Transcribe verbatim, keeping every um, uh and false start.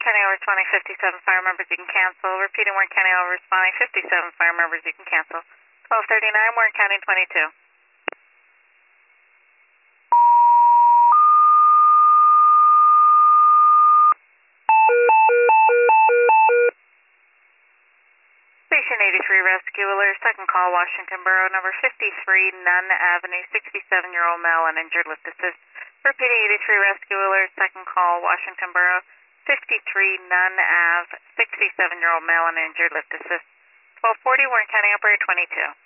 County over responding fifty-seven, fire members you can cancel. Repeating Warren County over responding fifty-seven, fire members you can cancel. twelve thirty-nine, Warren County twenty-two. Station eighty-three Rescue Alert, second call, Washington Borough, number fifty-three, Nunn Avenue, sixty-seven-year-old male uninjured, lift assist. Repeating eighty-three Rescue Alert, second call, Washington Borough, fifty-three, Nunn Ave, sixty-seven-year-old male uninjured, lift assist. twelve forty, Warren County Operator twenty-two.